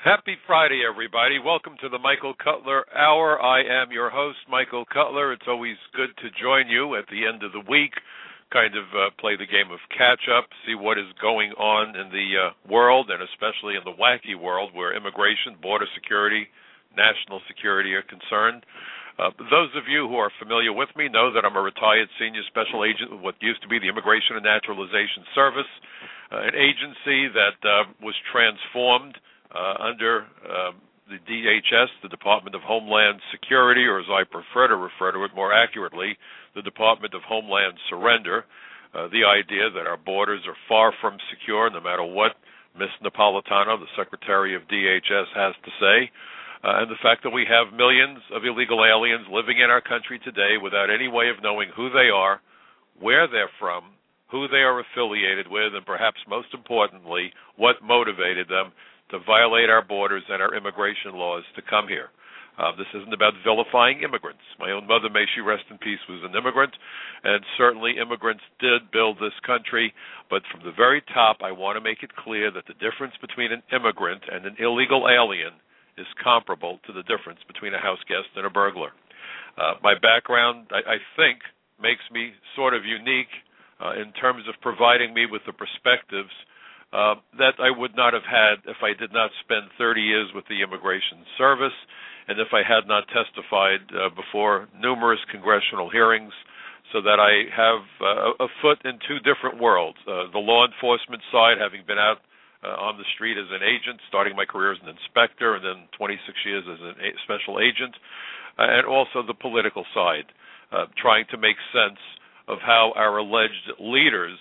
Happy Friday, everybody. Welcome to the Michael Cutler Hour. I am your host, Michael Cutler. It's always good to join you at the end of the week, kind of play the game of catch-up, see what is going on in the world, and especially in the wacky world where immigration, border security, national security are concerned. Those of you who are familiar with me know that I'm a retired senior special agent with what used to be the Immigration and Naturalization Service, an agency that was transformed under the DHS, the Department of Homeland Security, or as I prefer to refer to it more accurately, the Department of Homeland Surrender. The idea that our borders are far from secure, no matter what Ms. Napolitano, the Secretary of DHS, has to say, and the fact that we have millions of illegal aliens living in our country today without any way of knowing who they are, where they're from, who they are affiliated with, and perhaps most importantly, what motivated them to violate our borders and our immigration laws to come here. This isn't about vilifying immigrants. My own mother, may she rest in peace, was an immigrant, and certainly immigrants did build this country, but from the very top, I want to make it clear that the difference between an immigrant and an illegal alien is comparable to the difference between a house guest and a burglar. My background, I think, makes me sort of unique in terms of providing me with the perspectives that I would not have had if I did not spend 30 years with the Immigration Service and if I had not testified before numerous congressional hearings, so that I have a foot in two different worlds. The law enforcement side, having been out on the street as an agent, starting my career as an inspector and then 26 years as a special agent, and also the political side, trying to make sense of how our alleged leaders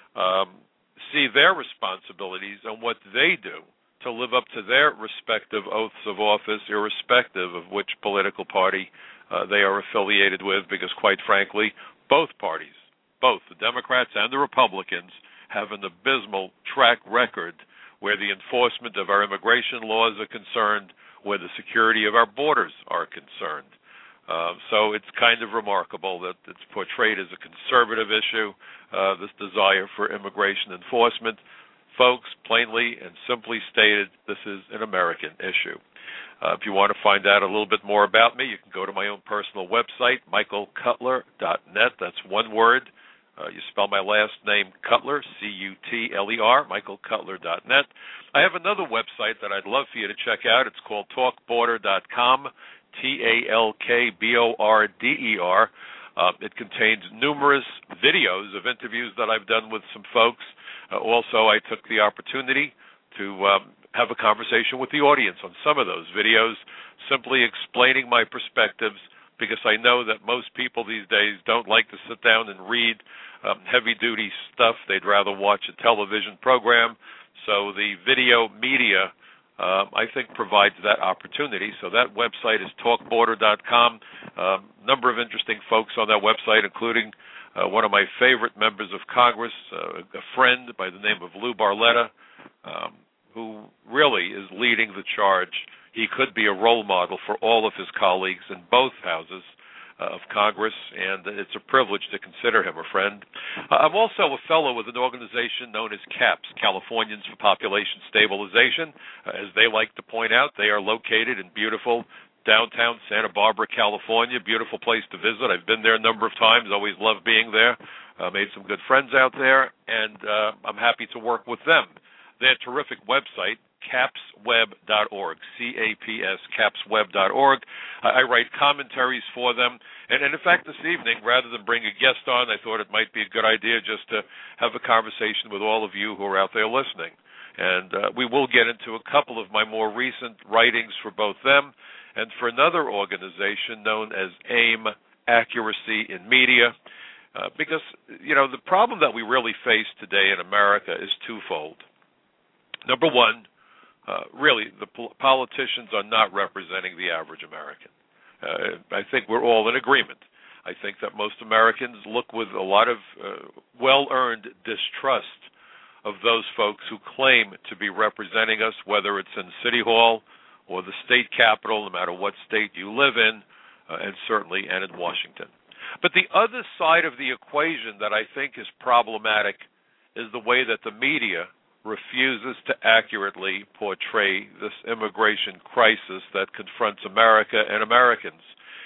see their responsibilities and what they do to live up to their respective oaths of office, irrespective of which political party they are affiliated with, because quite frankly, both parties, both the Democrats and the Republicans, have an abysmal track record where the enforcement of our immigration laws are concerned, where the security of our borders are concerned. So it's kind of remarkable that it's portrayed as a conservative issue, this desire for immigration enforcement. Folks, plainly and simply stated, this is an American issue. If you want to find out a little bit more about me, you can go to my own personal website, michaelcutler.net. That's one word. You spell my last name Cutler, C-U-T-L-E-R, michaelcutler.net. I have another website that I'd love for you to check out. It's called talkborder.com. TALKBORDER. It contains numerous videos of interviews that I've done with some folks. Also, I took the opportunity to have a conversation with the audience on some of those videos, simply explaining my perspectives, because I know that most people these days don't like to sit down and read heavy-duty stuff. They'd rather watch a television program. So the video media, I think, provides that opportunity. So that website is talkborder.com. Number of interesting folks on that website, including one of my favorite members of Congress, a friend by the name of Lou Barletta, who really is leading the charge. He could be a role model for all of his colleagues in both houses of Congress, and it's a privilege to consider him a friend. I'm also a fellow with an organization known as CAPS, Californians for Population Stabilization. As they like to point out, they are located in beautiful downtown Santa Barbara, California. Beautiful place to visit. I've been there a number of times, always love being there. Made some good friends out there, and I'm happy to work with them. Their terrific website, capsweb.org, C-A-P-S, capsweb.org. I write commentaries for them. And in fact, this evening, rather than bring a guest on, I thought it might be a good idea just to have a conversation with all of you who are out there listening. And we will get into a couple of my more recent writings for both them and for another organization known as AIM, Accuracy in Media. Because, you know, the problem that we really face today in America is twofold. Number one, really, the politicians are not representing the average American. I think we're all in agreement. I think that most Americans look with a lot of well-earned distrust of those folks who claim to be representing us, whether it's in City Hall or the state capitol, no matter what state you live in, and certainly and in Washington. But the other side of the equation that I think is problematic is the way that the media refuses to accurately portray this immigration crisis that confronts America and Americans.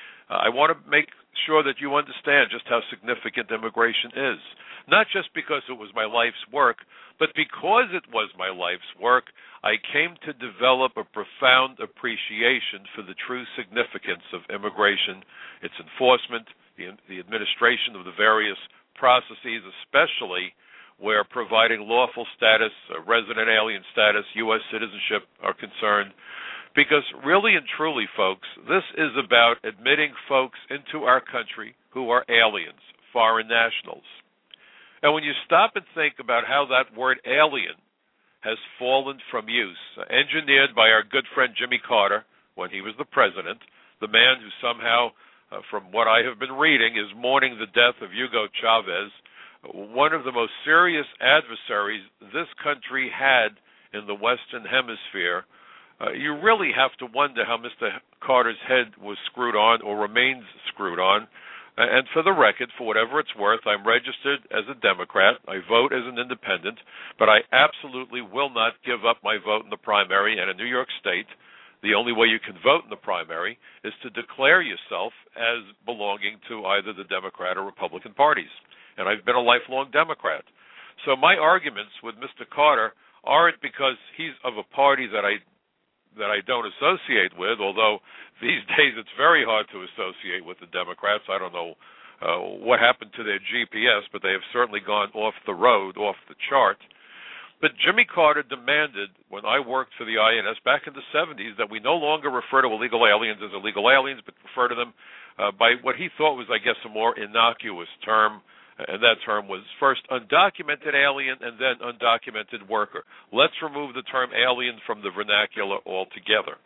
I want to make sure that you understand just how significant immigration is, not just because it was my life's work, but because it was my life's work, I came to develop a profound appreciation for the true significance of immigration, its enforcement, the administration of the various processes, especially where providing lawful status, resident alien status, U.S. citizenship are concerned. Because really and truly, folks, this is about admitting folks into our country who are aliens, foreign nationals. And when you stop and think about how that word alien has fallen from use, engineered by our good friend Jimmy Carter when he was the president, the man who somehow, from what I have been reading, is mourning the death of Hugo Chavez, one of the most serious adversaries this country had in the Western Hemisphere. You really have to wonder how Mr. Carter's head was screwed on or remains screwed on. And for the record, for whatever it's worth, I'm registered as a Democrat. I vote as an independent, but I absolutely will not give up my vote in the primary. And in New York State, the only way you can vote in the primary is to declare yourself as belonging to either the Democrat or Republican parties. And I've been a lifelong Democrat. So my arguments with Mr. Carter aren't because he's of a party that I don't associate with, although these days it's very hard to associate with the Democrats. I don't know what happened to their GPS, but they have certainly gone off the road, off the chart. But Jimmy Carter demanded, when I worked for the INS back in the 70s, that we no longer refer to illegal aliens as illegal aliens, but refer to them by what he thought was, I guess, a more innocuous term. And that term was first undocumented alien and then undocumented worker. Let's remove the term alien from the vernacular altogether.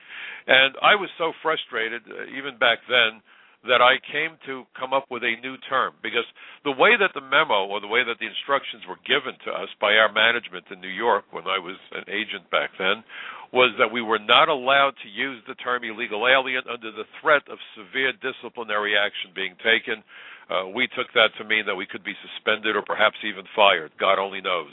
And I was so frustrated, even back then, that I came to come up with a new term, because the way that the memo or the way that the instructions were given to us by our management in New York when I was an agent back then was that we were not allowed to use the term illegal alien under the threat of severe disciplinary action being taken. We took that to mean that we could be suspended or perhaps even fired. God only knows.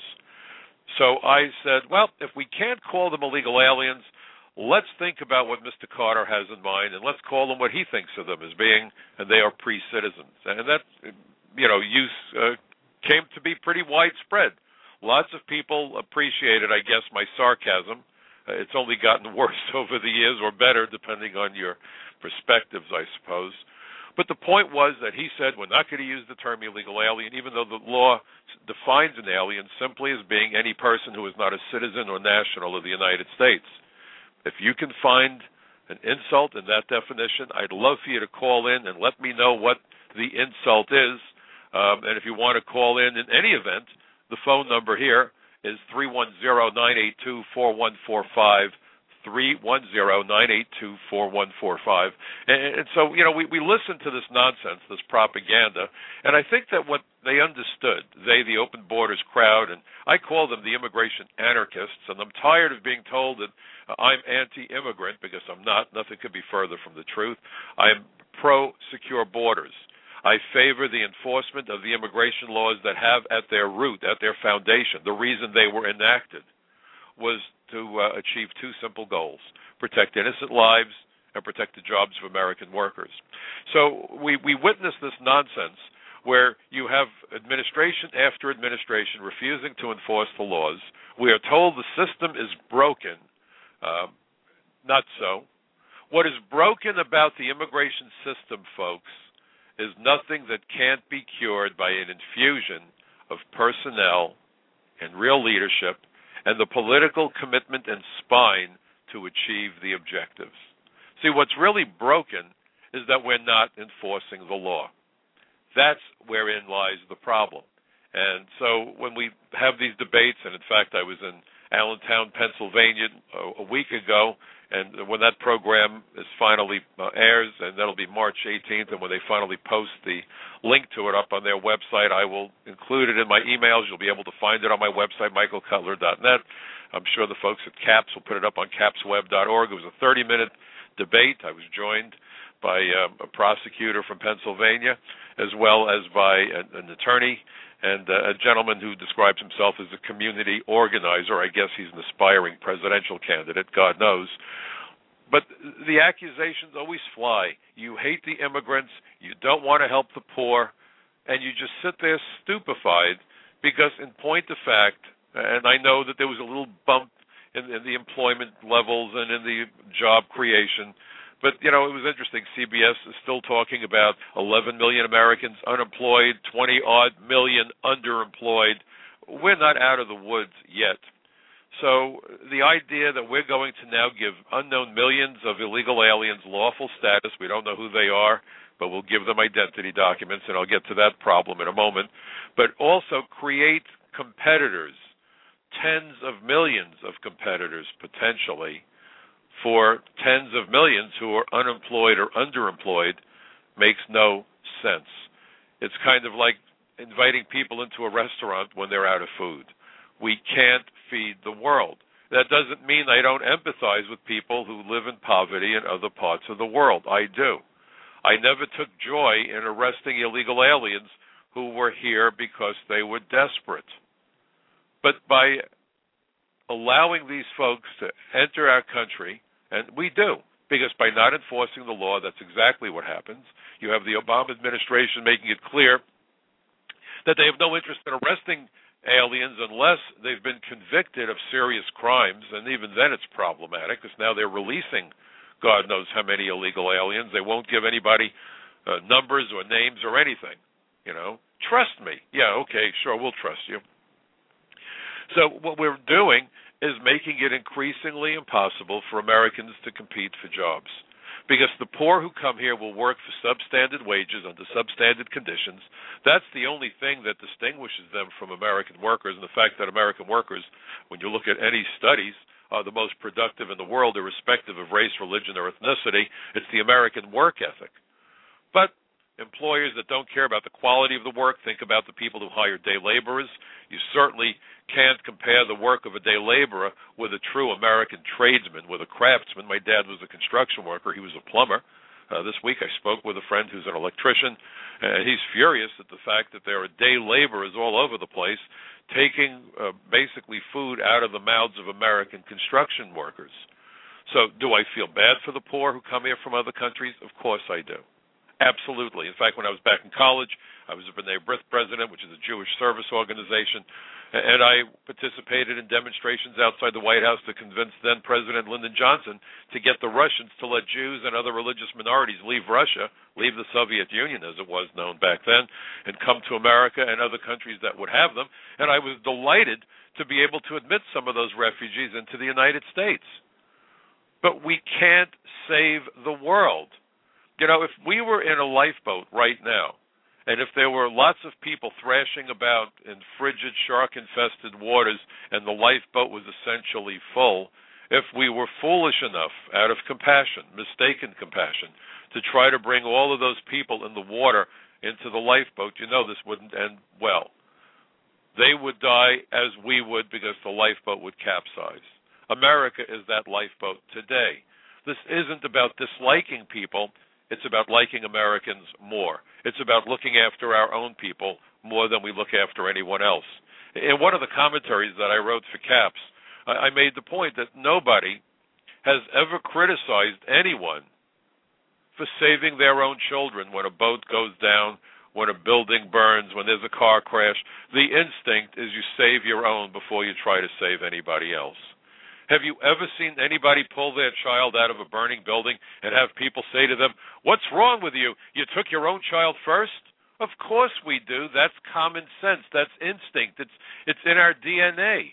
So I said, well, if we can't call them illegal aliens, let's think about what Mr. Carter has in mind, and let's call them what he thinks of them as being, and they are pre-citizens. And that, use came to be pretty widespread. Lots of people appreciated, I guess, my sarcasm. It's only gotten worse over the years, or better, depending on your perspectives, I suppose. But the point was that he said we're not going to use the term illegal alien, even though the law defines an alien simply as being any person who is not a citizen or national of the United States. If you can find an insult in that definition, I'd love for you to call in and let me know what the insult is. And if you want to call in any event, the phone number here is 310-982-4145. 310-982-4145. And so, we listen to this nonsense, this propaganda, and I think that what they understood, the open borders crowd, and I call them the immigration anarchists, and I'm tired of being told that I'm anti-immigrant, because I'm not. Nothing could be further from the truth. I'm pro-secure borders. I favor the enforcement of the immigration laws that have at their root, at their foundation, the reason they were enacted was to achieve two simple goals: protect innocent lives and protect the jobs of American workers. So we witness this nonsense where you have administration after administration refusing to enforce the laws. We are told the system is broken. Not so. What is broken about the immigration system, folks, is nothing that can't be cured by an infusion of personnel and real leadership and the political commitment and spine to achieve the objectives. See, what's really broken is that we're not enforcing the law. That's wherein lies the problem. And so when we have these debates, and in fact I was in Allentown, Pennsylvania a week ago, and when that program is finally airs, and that'll be March 18th, and when they finally post the link to it up on their website, I will include it in my emails. You'll be able to find it on my website, michaelcutler.net. I'm sure the folks at CAPS will put it up on capsweb.org. It was a 30-minute debate. I was joined by a prosecutor from Pennsylvania, as well as by an attorney and a gentleman who describes himself as a community organizer. I guess he's an aspiring presidential candidate, God knows. But the accusations always fly. You hate the immigrants, you don't want to help the poor, and you just sit there stupefied because, in point of fact, and I know that there was a little bump in the employment levels and in the job creation, but, it was interesting. CBS is still talking about 11 million Americans unemployed, 20-odd million underemployed. We're not out of the woods yet. So the idea that we're going to now give unknown millions of illegal aliens lawful status, we don't know who they are, but we'll give them identity documents, and I'll get to that problem in a moment, but also create competitors, tens of millions of competitors potentially, for tens of millions who are unemployed or underemployed makes no sense. It's kind of like inviting people into a restaurant when they're out of food. We can't feed the world. That doesn't mean I don't empathize with people who live in poverty in other parts of the world. I do. I never took joy in arresting illegal aliens who were here because they were desperate. But by allowing these folks to enter our country, and we do, because by not enforcing the law, that's exactly what happens. You have the Obama administration making it clear that they have no interest in arresting aliens unless they've been convicted of serious crimes, and even then it's problematic because now they're releasing God knows how many illegal aliens. They won't give anybody numbers or names or anything. Trust me. Yeah, okay, sure, we'll trust you. So what we're doing is making it increasingly impossible for Americans to compete for jobs, because the poor who come here will work for substandard wages under substandard conditions. That's the only thing that distinguishes them from American workers, and the fact that American workers, when you look at any studies, are the most productive in the world, irrespective of race, religion, or ethnicity. It's the American work ethic. But employers that don't care about the quality of the work, think about the people who hire day laborers. You certainly can't compare the work of a day laborer with a true American tradesman, with a craftsman. My dad was a construction worker. He was a plumber. This week I spoke with a friend who's an electrician, and he's furious at the fact that there are day laborers all over the place taking basically food out of the mouths of American construction workers. So do I feel bad for the poor who come here from other countries? Of course I do. Absolutely. In fact, when I was back in college, I was a B'nai B'rith president, which is a Jewish service organization, and I participated in demonstrations outside the White House to convince then-President Lyndon Johnson to get the Russians to let Jews and other religious minorities leave Russia, leave the Soviet Union as it was known back then, and come to America and other countries that would have them. And I was delighted to be able to admit some of those refugees into the United States. But we can't save the world. If we were in a lifeboat right now, and if there were lots of people thrashing about in frigid, shark-infested waters, and the lifeboat was essentially full, if we were foolish enough, out of compassion, mistaken compassion, to try to bring all of those people in the water into the lifeboat, this wouldn't end well. They would die as we would because the lifeboat would capsize. America is that lifeboat today. This isn't about disliking people. It's about liking Americans more. It's about looking after our own people more than we look after anyone else. In one of the commentaries that I wrote for CAPS, I made the point that nobody has ever criticized anyone for saving their own children when a boat goes down, when a building burns, when there's a car crash. The instinct is you save your own before you try to save anybody else. Have you ever seen anybody pull their child out of a burning building and have people say to them, "What's wrong with you? You took your own child first?" Of course we do. That's common sense. That's instinct. It's in our DNA.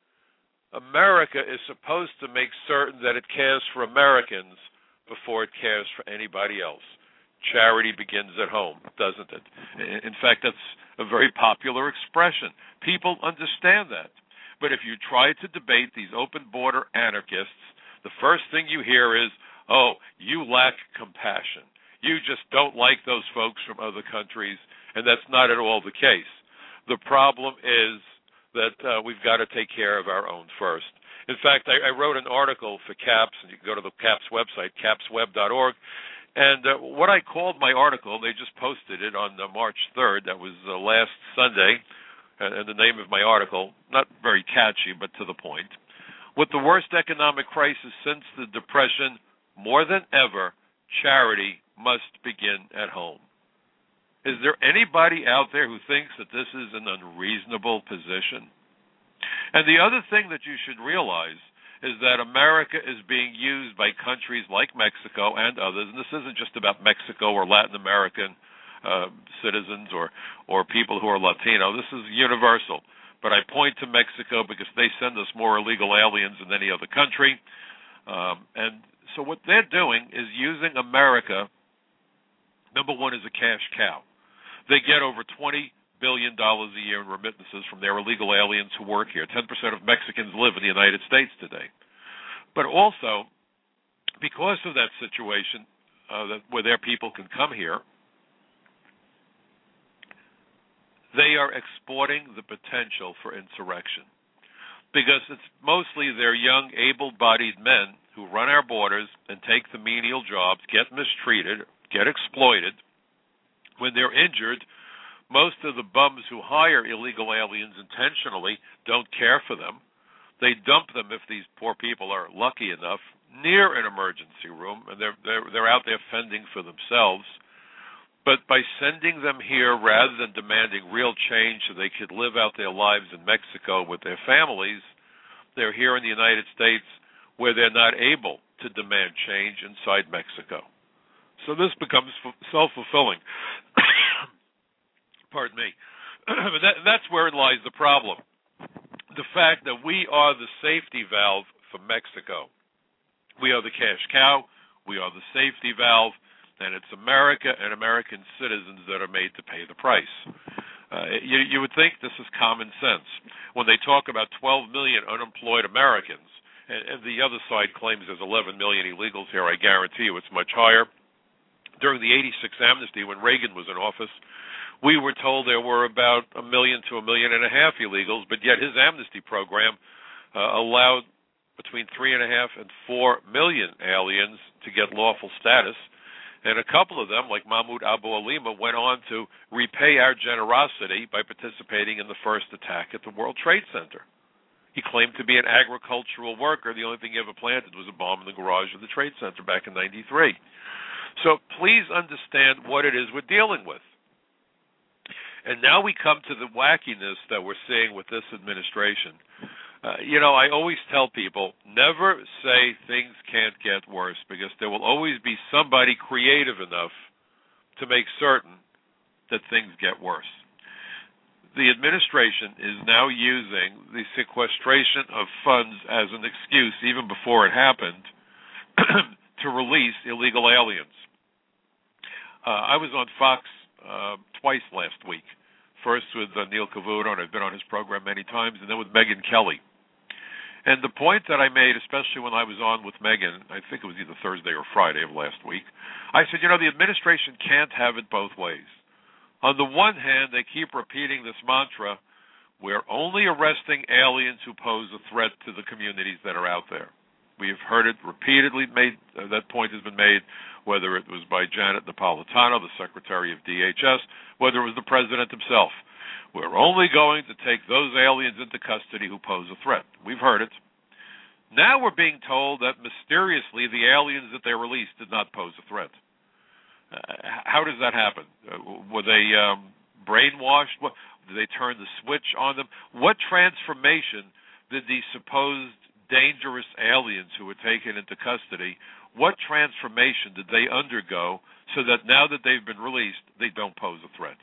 America is supposed to make certain that it cares for Americans before it cares for anybody else. Charity begins at home, doesn't it? In fact, that's a very popular expression. People understand that. But if you try to debate these open border anarchists, the first thing you hear is, "Oh, you lack compassion. You just don't like those folks from other countries," and that's not at all the case. The problem is that we've got to take care of our own first. In fact, I wrote an article for CAPS, and you can go to the CAPS website, capsweb.org, And what I called my article, they just posted it on March 3rd. That was last Sunday. And the name of my article, not very catchy, but to the point. With the worst economic crisis since the Depression, more than ever, charity must begin at home. Is there anybody out there who thinks that this is an unreasonable position? And the other thing that you should realize is that America is being used by countries like Mexico and others, and this isn't just about Mexico or Latin American citizens or people who are Latino. This is universal. But I point to Mexico because they send us more illegal aliens than any other country. And so what they're doing is using America, number one, as a cash cow. They get over $20 billion a year in remittances from their illegal aliens who work here. 10% of Mexicans live in the United States today. But also, because of that situation where their people can come here, they are exporting the potential for insurrection because it's mostly their young, able-bodied men who run our borders and take the menial jobs, get mistreated, get exploited. When they're injured, most of the bums who hire illegal aliens intentionally don't care for them. They dump them, if these poor people are lucky enough, near an emergency room, and they're out there fending for themselves. But by sending them here rather than demanding real change so they could live out their lives in Mexico with their families, they're here in the United States where they're not able to demand change inside Mexico. So this becomes self-fulfilling. Pardon me. That's wherein lies the problem. The fact that we are the safety valve for Mexico. We are the cash cow. We are the safety valve. And it's America and American citizens that are made to pay the price. You would think this is common sense. When they talk about 12 million unemployed Americans, and the other side claims there's 11 million illegals here, I guarantee you it's much higher. During the 86 amnesty, when Reagan was in office, we were told there were about 1 million to 1.5 million illegals, but yet his amnesty program allowed between 3.5 and 4 million aliens to get lawful status. And a couple of them, like Mahmoud Abu Alima, went on to repay our generosity by participating in the first attack at the World Trade Center. He claimed to be an agricultural worker. The only thing he ever planted was a bomb in the garage of the Trade Center back in '93. So please understand what it is we're dealing with. And now we come to the wackiness that we're seeing with this administration. I always tell people, never say things can't get worse, because there will always be somebody creative enough to make certain that things get worse. The administration is now using the sequestration of funds as an excuse, even before it happened, to release illegal aliens. I was on Fox twice last week. First with Neil Cavuto, and I've been on his program many times, and then with Megyn Kelly. And the point that I made, especially when I was on with Megyn, I think it was either Thursday or Friday of last week, I said, the administration can't have it both ways. On the one hand, they keep repeating this mantra, we're only arresting aliens who pose a threat to the communities that are out there. We have heard it repeatedly made, that point has been made, whether it was by Janet Napolitano, the Secretary of DHS, whether it was the President himself. We're only going to take those aliens into custody who pose a threat. We've heard it. Now we're being told that mysteriously the aliens that they released did not pose a threat. How does that happen? Were they brainwashed? Did they turn the switch on them? What transformation did these supposed dangerous aliens who were taken into custody, what transformation did they undergo so that now that they've been released, they don't pose a threat?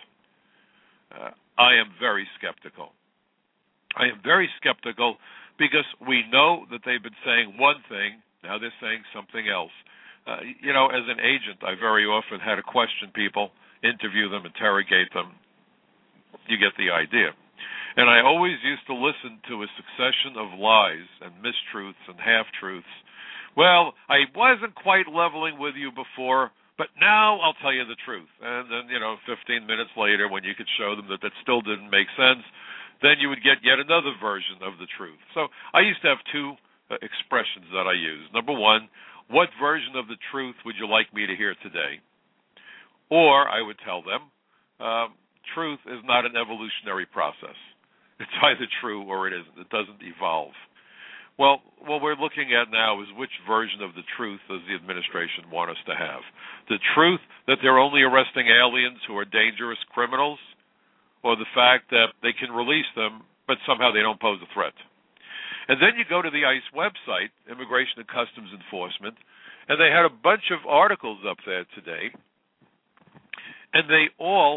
I am very skeptical. I am very skeptical because we know that they've been saying one thing, now they're saying something else. As an agent, I very often had to question people, interview them, interrogate them. You get the idea. And I always used to listen to a succession of lies and mistruths and half-truths. Well, I wasn't quite leveling with you before, but now I'll tell you the truth. And then, 15 minutes later, when you could show them that still didn't make sense, then you would get yet another version of the truth. So I used to have two expressions that I used. Number one, what version of the truth would you like me to hear today? Or I would tell them, truth is not an evolutionary process. It's either true or it isn't. It doesn't evolve. Well, what we're looking at now is which version of the truth does the administration want us to have? The truth that they're only arresting aliens who are dangerous criminals, or the fact that they can release them, but somehow they don't pose a threat? And then you go to the ICE website, Immigration and Customs Enforcement, and they had a bunch of articles up there today, and they all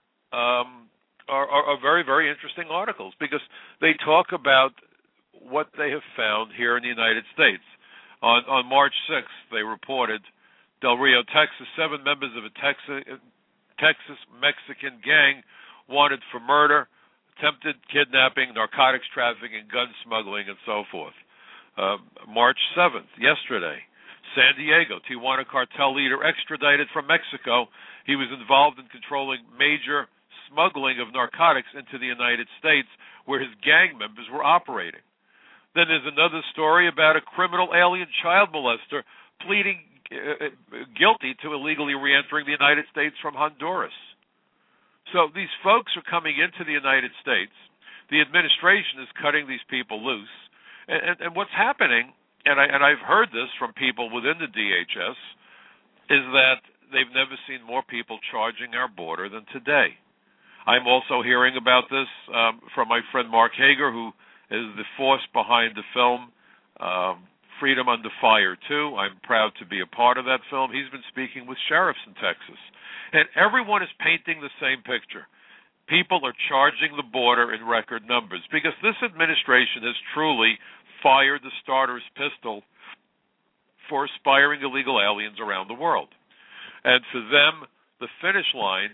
are very, very interesting articles because they talk about what they have found here in the United States. On March 6th, they reported Del Rio, Texas, 7 members of a Texas Mexican gang wanted for murder, attempted kidnapping, narcotics trafficking, gun smuggling, and so forth. March 7th, yesterday, San Diego, Tijuana cartel leader extradited from Mexico. He was involved in controlling major smuggling of narcotics into the United States where his gang members were operating. Then there's another story about a criminal alien child molester pleading guilty to illegally reentering the United States from Honduras. So these folks are coming into the United States. The administration is cutting these people loose. And what's happening, and I've heard this from people within the DHS, is that they've never seen more people charging our border than today. I'm also hearing about this from my friend Mark Hager, who is the force behind the film Freedom Under Fire 2. I'm proud to be a part of that film. He's been speaking with sheriffs in Texas. And everyone is painting the same picture. People are charging the border in record numbers because this administration has truly fired the starter's pistol for aspiring illegal aliens around the world. And for them, the finish line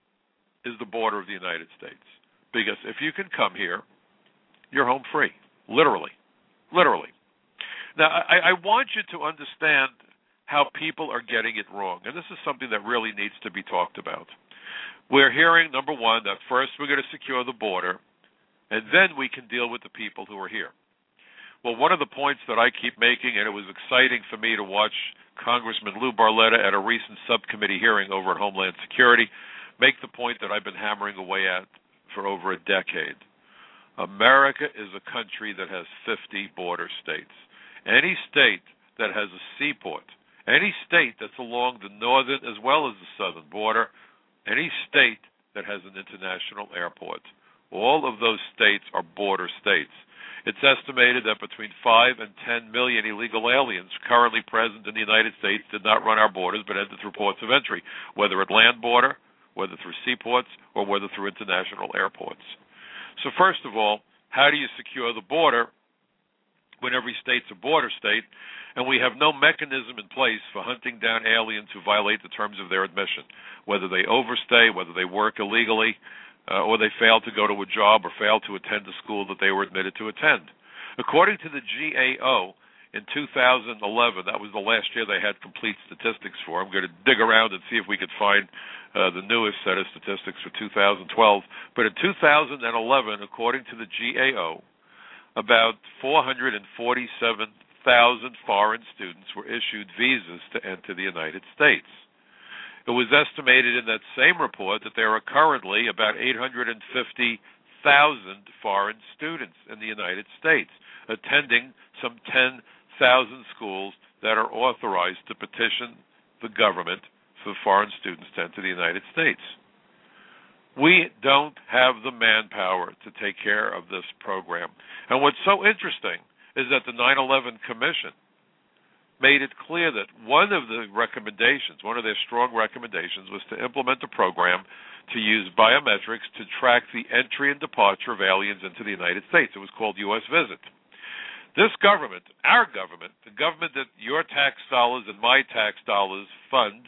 is the border of the United States. Because if you can come here, you're home free. Literally. Literally. Now, I want you to understand how people are getting it wrong. And this is something that really needs to be talked about. We're hearing, number one, that first we're going to secure the border, and then we can deal with the people who are here. Well, one of the points that I keep making, and it was exciting for me to watch Congressman Lou Barletta at a recent subcommittee hearing over at Homeland Security make the point that I've been hammering away at for over a decade. America is a country that has 50 border states. Any state that has a seaport, any state that's along the northern as well as the southern border, any state that has an international airport, all of those states are border states. It's estimated that between 5 and 10 million illegal aliens currently present in the United States did not run our borders but entered through ports of entry, whether at land border, whether through seaports, or whether through international airports. So first of all, how do you secure the border when every state's a border state and we have no mechanism in place for hunting down aliens who violate the terms of their admission, whether they overstay, whether they work illegally, or they fail to go to a job or fail to attend the school that they were admitted to attend. According to the GAO, in 2011, that was the last year they had complete statistics for. I'm going to dig around and see if we could find the newest set of statistics for 2012. But in 2011, according to the GAO, about 447,000 foreign students were issued visas to enter the United States. It was estimated in that same report that there are currently about 850,000 foreign students in the United States attending some 10,000 schools that are authorized to petition the government for foreign students to enter the United States. We don't have the manpower to take care of this program. And what's so interesting is that the 9/11 Commission made it clear that one of the recommendations, one of their strong recommendations, was to implement a program to use biometrics to track the entry and departure of aliens into the United States. It was called U.S. Visit. This government, our government, the government that your tax dollars and my tax dollars fund,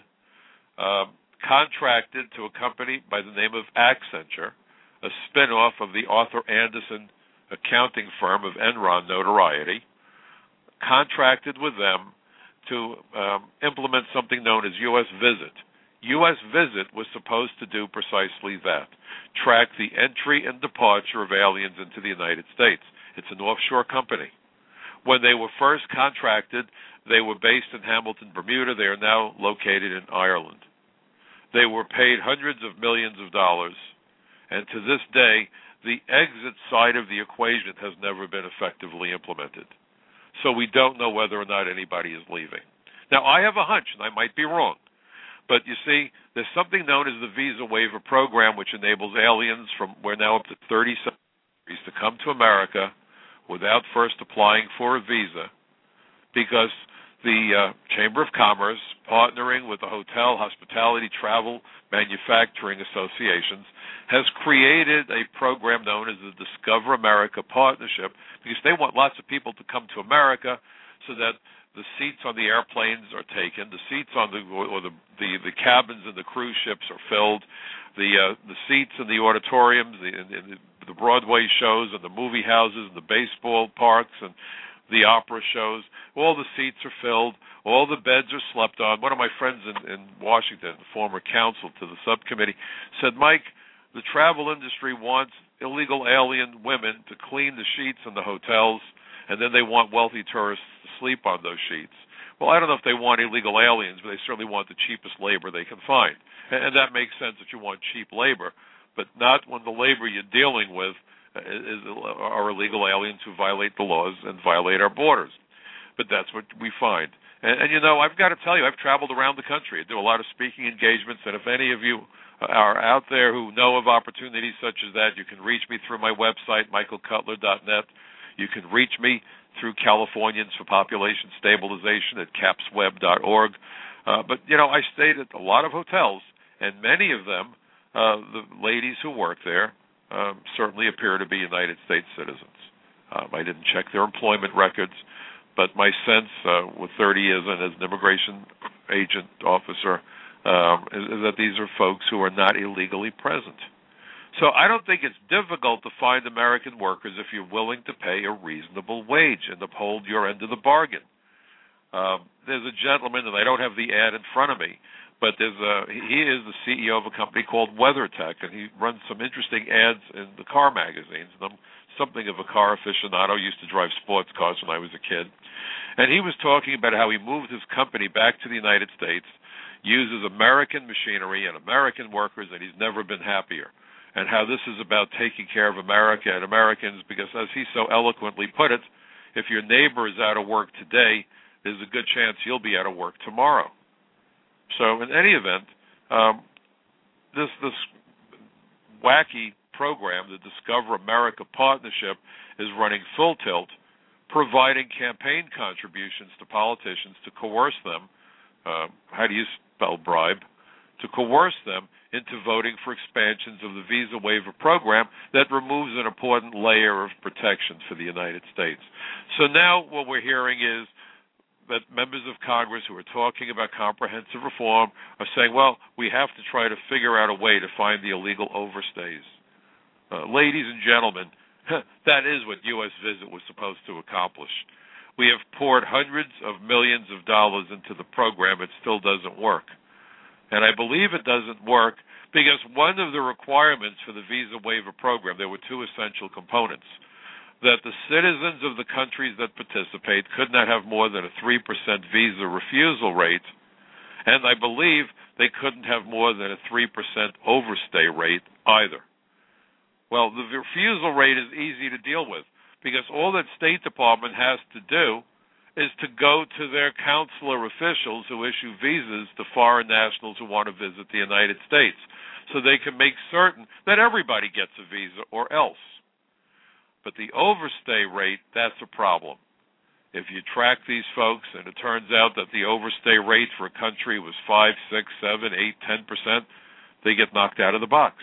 contracted to a company by the name of Accenture, a spin-off of the Arthur Andersen accounting firm of Enron notoriety, contracted with them to implement something known as U.S. Visit. U.S. Visit was supposed to do precisely that, track the entry and departure of aliens into the United States. It's an offshore company. When they were first contracted, they were based in Hamilton, Bermuda. They are now located in Ireland. They were paid hundreds of millions of dollars, and to this day, the exit side of the equation has never been effectively implemented. So we don't know whether or not anybody is leaving. Now, I have a hunch, and I might be wrong, but you see, there's something known as the Visa Waiver Program, which enables aliens from, we're now up to 37 countries, to come to America without first applying for a visa, because the Chamber of Commerce, partnering with the Hotel, Hospitality, Travel, Manufacturing Associations, has created a program known as the Discover America Partnership, because they want lots of people to come to America so that the seats on the airplanes are taken, the seats on the cabins in the cruise ships are filled, the seats in the auditoriums, in the Broadway shows and the movie houses and the baseball parks and the opera shows, all the seats are filled, all the beds are slept on. One of my friends in Washington, former counsel to the subcommittee, said, Mike, the travel industry wants illegal alien women to clean the sheets in the hotels, and then they want wealthy tourists to sleep on those sheets. Well, I don't know if they want illegal aliens, but they certainly want the cheapest labor they can find. And that makes sense that you want cheap labor, but not when the labor you're dealing with are illegal aliens who violate the laws and violate our borders. But that's what we find. And you know, I've got to tell you, I've traveled around the country. I do a lot of speaking engagements, and if any of you are out there who know of opportunities such as that, you can reach me through my website, michaelcutler.net. You can reach me through Californians for Population Stabilization at capsweb.org. But, you know, I stayed at a lot of hotels, and many of them, the ladies who work there, certainly appear to be United States citizens. I didn't check their employment records, but my sense with 30 years as an immigration agent officer is that these are folks who are not illegally present. So I don't think it's difficult to find American workers if you're willing to pay a reasonable wage and uphold your end of the bargain. There's a gentleman, and I don't have the ad in front of me, but he is the CEO of a company called WeatherTech, and he runs some interesting ads in the car magazines. And I'm something of a car aficionado. Used to drive sports cars when I was a kid. And he was talking about how he moved his company back to the United States, uses American machinery and American workers, and he's never been happier. And how this is about taking care of America and Americans, because as he so eloquently put it, if your neighbor is out of work today, there's a good chance you'll be out of work tomorrow. So in any event, this wacky program, the Discover America Partnership, is running full tilt, providing campaign contributions to politicians to coerce them, how do you spell bribe, to coerce them into voting for expansions of the Visa Waiver Program that removes an important layer of protection for the United States. So now what we're hearing is that members of Congress who are talking about comprehensive reform are saying, well, we have to try to figure out a way to find the illegal overstays. Ladies and gentlemen, that is what U.S. Visit was supposed to accomplish. We have poured hundreds of millions of dollars into the program. It still doesn't work. And I believe it doesn't work because one of the requirements for the Visa Waiver Program, there were two essential components, that the citizens of the countries that participate could not have more than a 3% visa refusal rate, and I believe they couldn't have more than a 3% overstay rate either. Well, the refusal rate is easy to deal with because all that State Department has to do is to go to their consular officials who issue visas to foreign nationals who want to visit the United States, so they can make certain that everybody gets a visa or else. But the overstay rate, that's a problem. If you track these folks, and it turns out that the overstay rate for a country was 5, 6, 7, 8, 10%, they get knocked out of the box.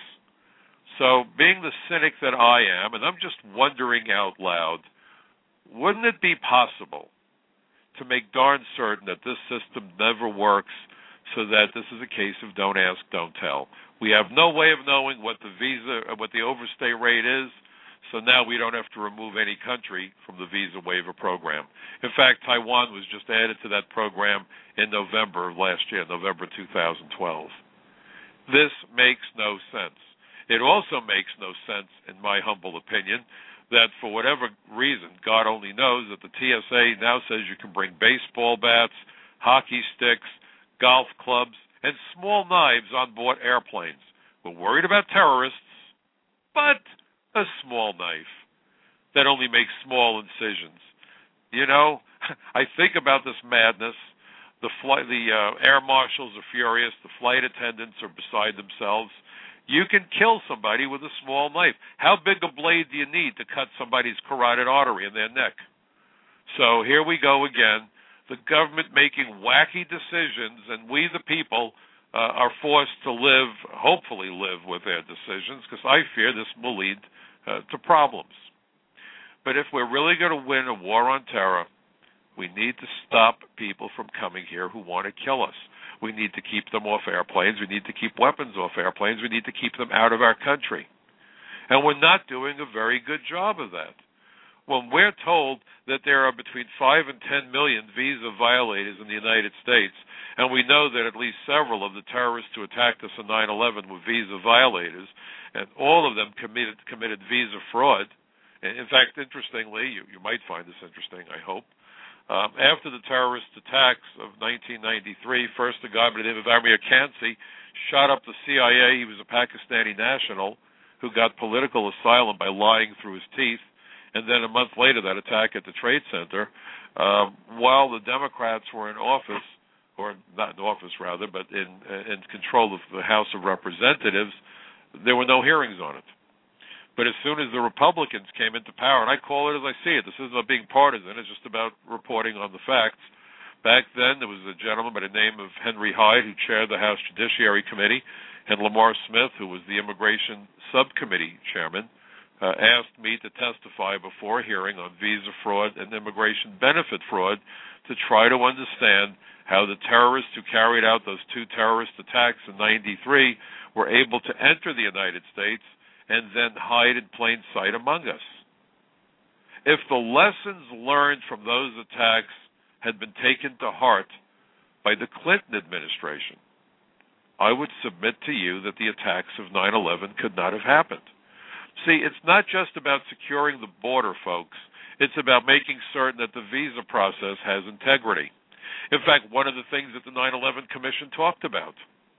So being the cynic that I am, and I'm just wondering out loud, wouldn't it be possible to make darn certain that this system never works so that this is a case of don't ask, don't tell? We have no way of knowing what the overstay rate is, so now we don't have to remove any country from the Visa Waiver Program. In fact, Taiwan was just added to that program in November of last year, November 2012. This makes no sense. It also makes no sense, in my humble opinion, that for whatever reason, God only knows, that the TSA now says you can bring baseball bats, hockey sticks, golf clubs, and small knives on board airplanes. We're worried about terrorists, but a small knife that only makes small incisions. You know, I think about this madness. The air marshals are furious. The flight attendants are beside themselves. You can kill somebody with a small knife. How big a blade do you need to cut somebody's carotid artery in their neck? So here we go again. The government making wacky decisions, and we, the people, are forced to hopefully live with their decisions, because I fear this will lead to problems. But if we're really going to win a war on terror, we need to stop people from coming here who want to kill us. We need to keep them off airplanes. We need to keep weapons off airplanes. We need to keep them out of our country. And we're not doing a very good job of that. When we're told that there are between 5 and 10 million visa violators in the United States, and we know that at least several of the terrorists who attacked us on 9/11 were visa violators, and all of them committed visa fraud. And in fact, interestingly, you might find this interesting, I hope, after the terrorist attacks of 1993, first a guy by the name of Amir Kansi shot up the CIA. He was a Pakistani national who got political asylum by lying through his teeth. And then a month later, that attack at the Trade Center, while the Democrats were in office, or not in office rather, but in control of the House of Representatives, there were no hearings on it. But as soon as the Republicans came into power, and I call it as I see it, this isn't about being partisan, it's just about reporting on the facts. Back then, there was a gentleman by the name of Henry Hyde who chaired the House Judiciary Committee, and Lamar Smith, who was the Immigration Subcommittee chairman, asked me to testify before a hearing on visa fraud and immigration benefit fraud to try to understand how the terrorists who carried out those two terrorist attacks in 93 were able to enter the United States and then hide in plain sight among us. If the lessons learned from those attacks had been taken to heart by the Clinton administration, I would submit to you that the attacks of 9/11 could not have happened. See, it's not just about securing the border, folks. It's about making certain that the visa process has integrity. In fact, one of the things that the 9/11 Commission talked about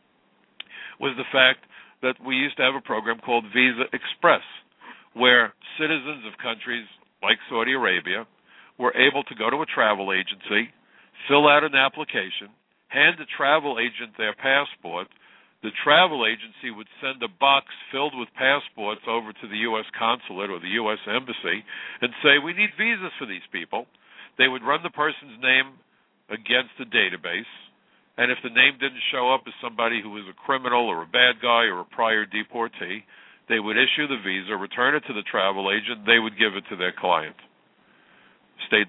was the fact that we used to have a program called Visa Express, where citizens of countries like Saudi Arabia were able to go to a travel agency, fill out an application, hand the travel agent their passport. The travel agency would send a box filled with passports over to the U.S. consulate or the U.S. embassy and say, we need visas for these people. They would run the person's name against the database, and if the name didn't show up as somebody who was a criminal or a bad guy or a prior deportee, they would issue the visa, return it to the travel agent, they would give it to their client. The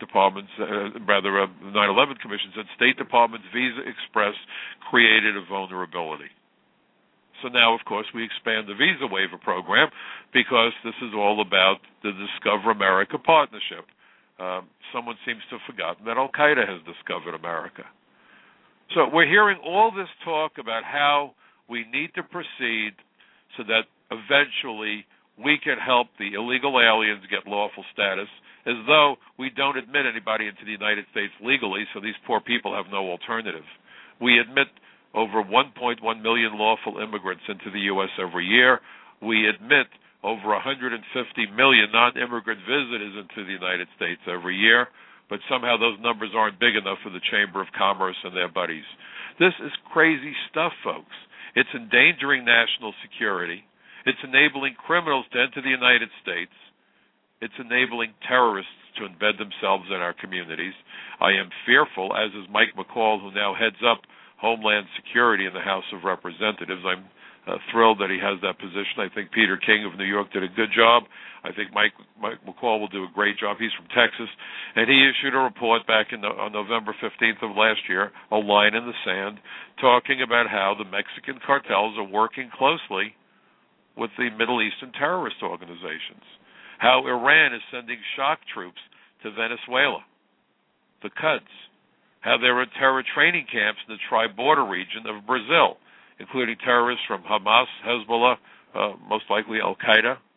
9/11 Commission said State Department's Visa Express created a vulnerability. So now, of course, we expand the visa waiver program because this is all about the Discover America partnership. Someone seems to have forgotten that Al-Qaeda has discovered America. So we're hearing all this talk about how we need to proceed so that eventually we can help the illegal aliens get lawful status, as though we don't admit anybody into the United States legally, so these poor people have no alternative. We admit over 1.1 million lawful immigrants into the U.S. every year. We admit over 150 million non-immigrant visitors into the United States every year, but somehow those numbers aren't big enough for the Chamber of Commerce and their buddies. This is crazy stuff, folks. It's endangering national security. It's enabling criminals to enter the United States. It's enabling terrorists to embed themselves in our communities. I am fearful, as is Mike McCall, who now heads up Homeland Security in the House of Representatives. I'm thrilled that he has that position. I think Peter King of New York did a good job. I think Mike McCall will do a great job. He's from Texas, and he issued a report back on November 15th of last year, a line in the sand, talking about how the Mexican cartels are working closely with the Middle Eastern terrorist organizations, how Iran is sending shock troops to Venezuela, the Quds, how there are terror training camps in the tri-border region of Brazil, including terrorists from Hamas, Hezbollah, most likely Al-Qaeda,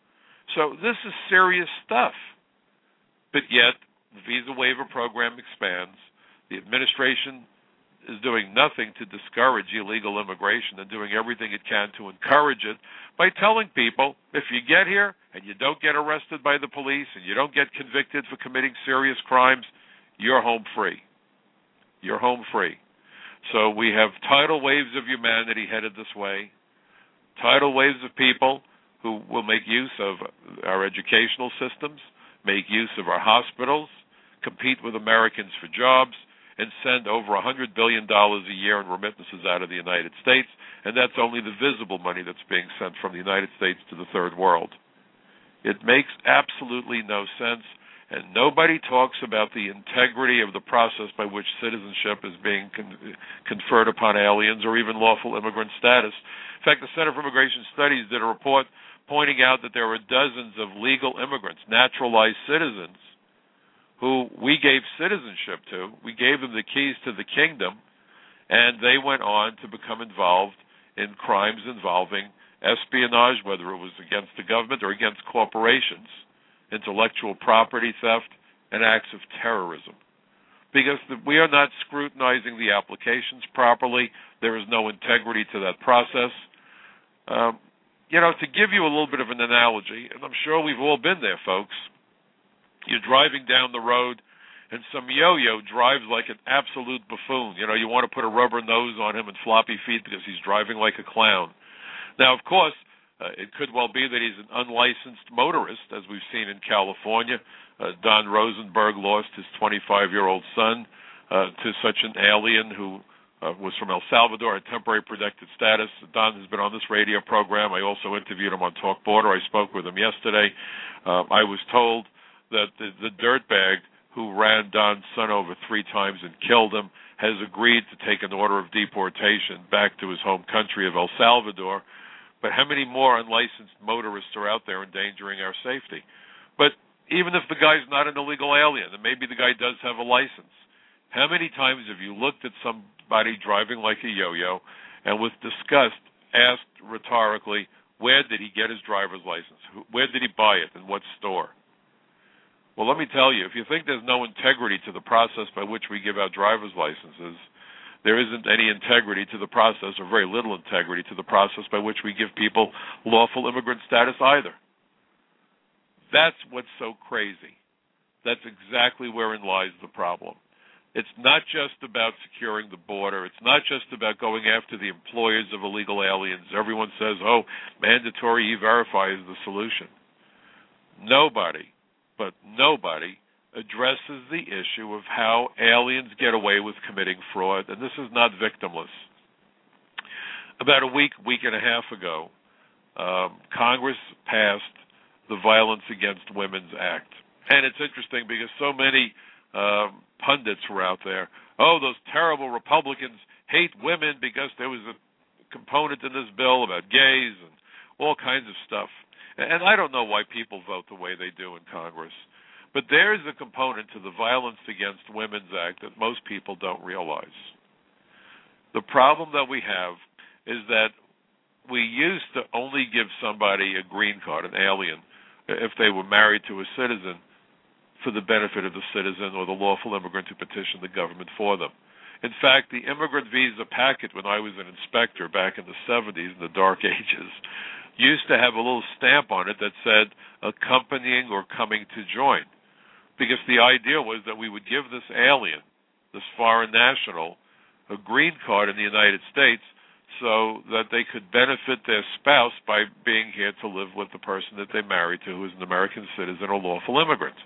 So this is serious stuff. But yet, the visa waiver program expands. The administration is doing nothing to discourage illegal immigration and doing everything it can to encourage it by telling people, if you get here and you don't get arrested by the police and you don't get convicted for committing serious crimes, you're home free. You're home free. So we have tidal waves of humanity headed this way, tidal waves of people who will make use of our educational systems, make use of our hospitals, compete with Americans for jobs, and send over $100 billion a year in remittances out of the United States, and that's only the visible money that's being sent from the United States to the third world. It makes absolutely no sense, and nobody talks about the integrity of the process by which citizenship is being conferred upon aliens or even lawful immigrant status. In fact, the Center for Immigration Studies did a report pointing out that there were dozens of legal immigrants, naturalized citizens, who we gave citizenship to. We gave them the keys to the kingdom, and they went on to become involved in crimes involving espionage, whether it was against the government or against corporations, intellectual property theft, and acts of terrorism. Because we are not scrutinizing the applications properly. There is no integrity to that process. To give you a little bit of an analogy, and I'm sure we've all been there, folks, you're driving down the road, and some yo-yo drives like an absolute buffoon. You want to put a rubber nose on him and floppy feet because he's driving like a clown. Now, of course, it could well be that he's an unlicensed motorist, as we've seen in California. Don Rosenberg lost his 25-year-old son to such an alien who was from El Salvador, had temporary protected status. Don has been on this radio program. I also interviewed him on Talk Border. I spoke with him yesterday. I was told that the dirtbag who ran Don's son over 3 times and killed him has agreed to take an order of deportation back to his home country of El Salvador. But how many more unlicensed motorists are out there endangering our safety? But even if the guy's not an illegal alien, and maybe the guy does have a license, how many times have you looked at somebody driving like a yo-yo and with disgust asked rhetorically, where did he get his driver's license? Where did he buy it? In what store? Well, let me tell you, if you think there's no integrity to the process by which we give out driver's licenses, there isn't any integrity to the process, or very little integrity to the process by which we give people lawful immigrant status either. That's what's so crazy. That's exactly wherein lies the problem. It's not just about securing the border. It's not just about going after the employers of illegal aliens. Everyone says, mandatory E-Verify is the solution. Nobody addresses the issue of how aliens get away with committing fraud, and this is not victimless. About a week and a half ago, Congress passed the Violence Against Women's Act. And it's interesting because so many pundits were out there, those terrible Republicans hate women because there was a component in this bill about gays and all kinds of stuff. And I don't know why people vote the way they do in Congress. But there is a component to the Violence Against Women's Act that most people don't realize. The problem that we have is that we used to only give somebody a green card, an alien, if they were married to a citizen, for the benefit of the citizen or the lawful immigrant who petitioned the government for them. In fact, the immigrant visa packet, when I was an inspector back in the 70s, in the dark ages, used to have a little stamp on it that said accompanying or coming to join. Because the idea was that we would give this alien, this foreign national, a green card in the United States so that they could benefit their spouse by being here to live with the person that they married to who is an American citizen or lawful immigrant.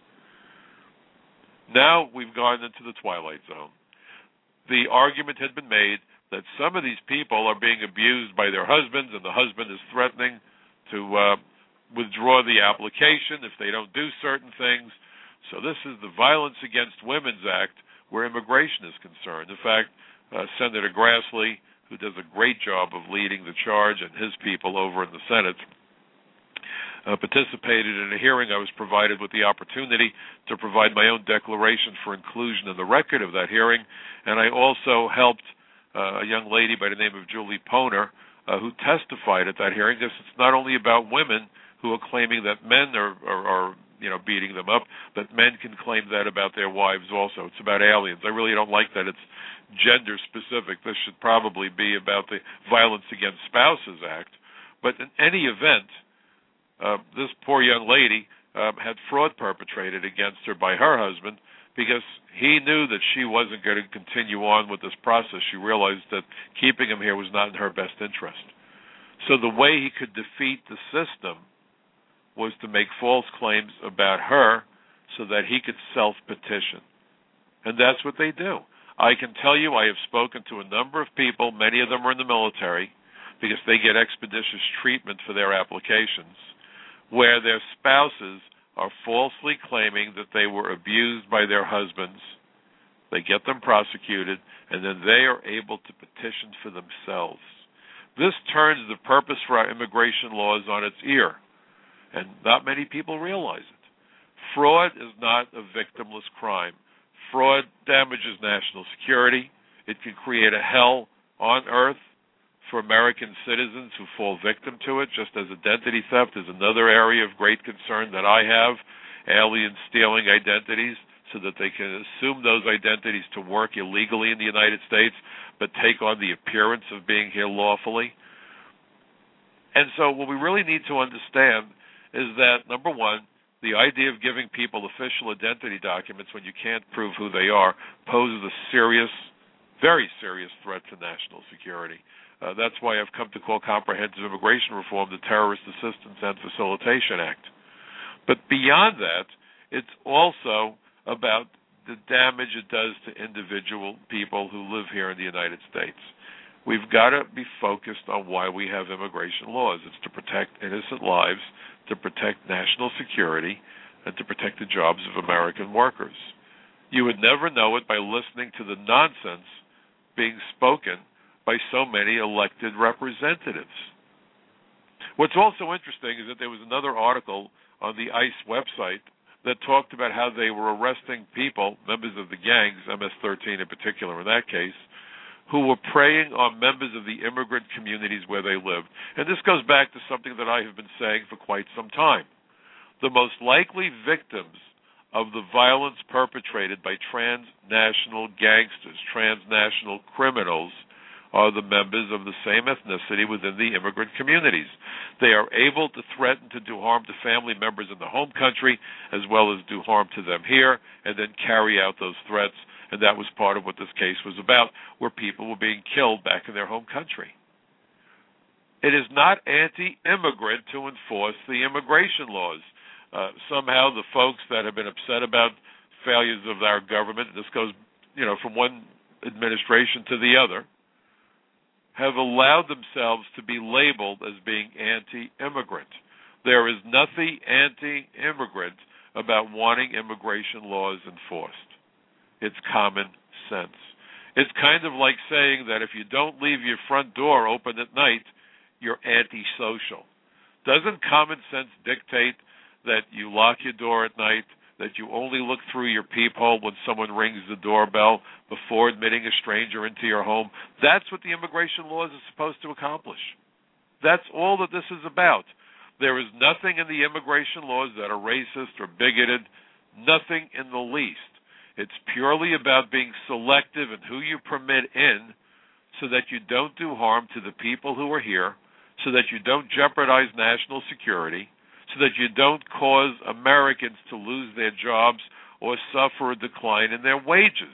Now we've gone into the twilight zone. The argument had been made that some of these people are being abused by their husbands, and the husband is threatening to withdraw the application if they don't do certain things. So this is the Violence Against Women's Act where immigration is concerned. In fact, Senator Grassley, who does a great job of leading the charge, and his people over in the Senate, participated in a hearing. I was provided with the opportunity to provide my own declaration for inclusion in the record of that hearing, and I also helped a young lady by the name of Julie Poner, who testified at that hearing, because it's not only about women who are claiming that men are beating them up, but men can claim that about their wives also. It's about aliens. I really don't like that it's gender specific. This should probably be about the Violence Against Spouses Act. But in any event, this poor young lady had fraud perpetrated against her by her husband because he knew that she wasn't going to continue on with this process. She realized that keeping him here was not in her best interest. So the way he could defeat the system was to make false claims about her so that he could self-petition. And that's what they do. I can tell you I have spoken to a number of people, many of them are in the military, because they get expeditious treatment for their applications, where their spouses are falsely claiming that they were abused by their husbands. They get them prosecuted, and then they are able to petition for themselves. This turns the purpose for our immigration laws on its ear, and not many people realize it. Fraud is not a victimless crime. Fraud damages national security. It can create a hell on earth for American citizens who fall victim to it, just as identity theft is another area of great concern that I have. Aliens stealing identities so that they can assume those identities to work illegally in the United States, but take on the appearance of being here lawfully. And so what we really need to understand is that, number one, the idea of giving people official identity documents when you can't prove who they are poses a serious, very serious threat to national security. That's why I've come to call comprehensive immigration reform the Terrorist Assistance and Facilitation Act. But beyond that, it's also about the damage it does to individual people who live here in the United States. We've got to be focused on why we have immigration laws. It's to protect innocent lives, to protect national security, and to protect the jobs of American workers. You would never know it by listening to the nonsense being spoken by so many elected representatives. What's also interesting is that there was another article on the ICE website that talked about how they were arresting people, members of the gangs, MS-13 in particular in that case, who were preying on members of the immigrant communities where they lived. And this goes back to something that I have been saying for quite some time. The most likely victims of the violence perpetrated by transnational gangsters, transnational criminals, are the members of the same ethnicity within the immigrant communities. They are able to threaten to do harm to family members in the home country as well as do harm to them here and then carry out those threats. And that was part of what this case was about, where people were being killed back in their home country. It is not anti-immigrant to enforce the immigration laws. Somehow the folks that have been upset about failures of our government, this goes, from one administration to the other, have allowed themselves to be labeled as being anti-immigrant. There is nothing anti-immigrant about wanting immigration laws enforced. It's common sense. It's kind of like saying that if you don't leave your front door open at night, you're antisocial. Doesn't common sense dictate that you lock your door at night, that you only look through your peephole when someone rings the doorbell before admitting a stranger into your home? That's what the immigration laws are supposed to accomplish. That's all that this is about. There is nothing in the immigration laws that are racist or bigoted, nothing in the least. It's purely about being selective in who you permit in so that you don't do harm to the people who are here, so that you don't jeopardize national security, so that you don't cause Americans to lose their jobs or suffer a decline in their wages.